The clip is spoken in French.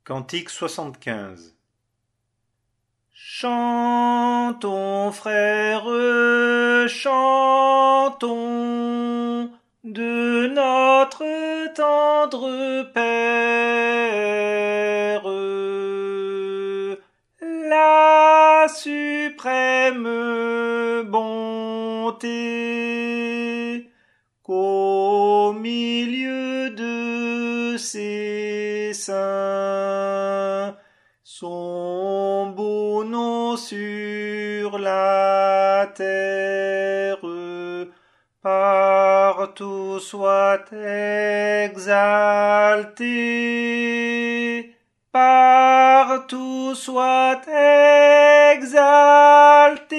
Cantique 75. Chantons, frères, chantons de notre tendre Père, la suprême bonté, qu'au milieu de ses saints, son beau nom sur la terre, partout soit exalté, partout soit exalté.